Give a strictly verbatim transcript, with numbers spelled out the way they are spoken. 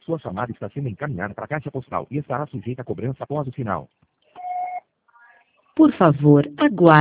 Sua chamada está sendo encaminhada para a caixa postal e estará sujeita a cobrança após o sinal. Por favor, aguarde.